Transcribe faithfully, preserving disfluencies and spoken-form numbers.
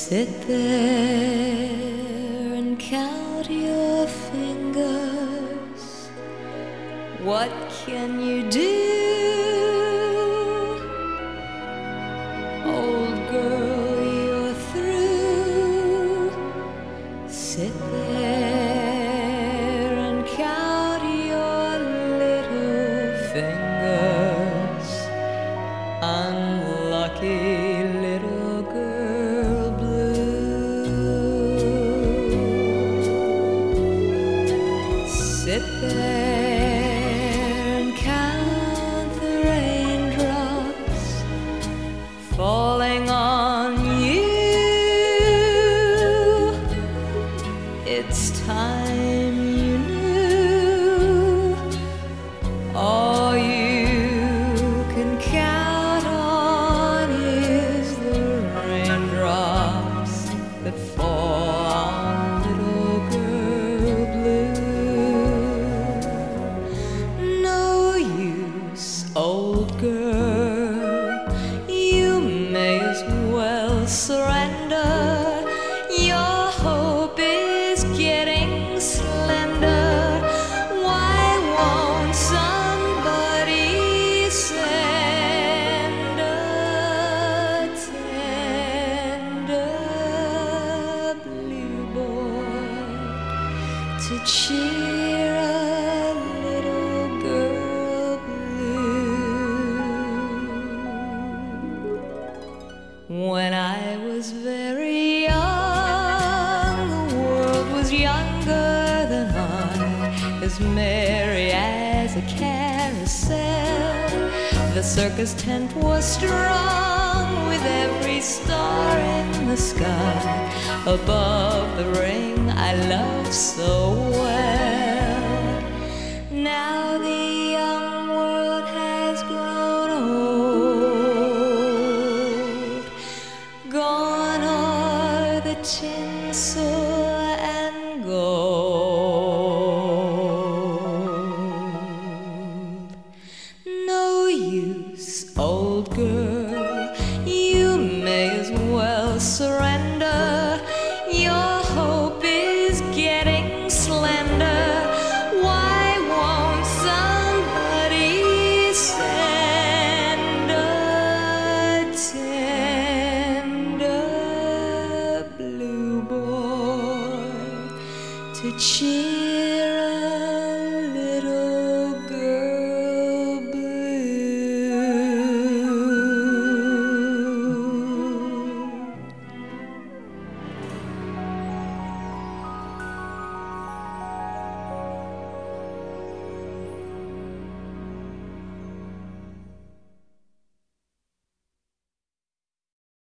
Sit there and count your fingers. What can you do? Old girl, you're through. Sit there and count your little fingers. Unlucky little girl blue. Sit there and count the raindrops falling on you. It's time you knew. All you can count on is the raindrops that fall on little girl blue. No use, old girl, you may as well surrender. Your hope is getting slender. Why won't somebody send a tender blue boy to cheer a little girl blue? When I was very young, the world was younger than I, as merry as a carousel. The circus tent was strung with every star in the sky above the ring I loved so well. Now the young world has grown old. Gone are the tinsel and gold. No use, old girl, you may as well surrender. Your hope is getting slender. Why won't somebody send a tender blue boy to cheer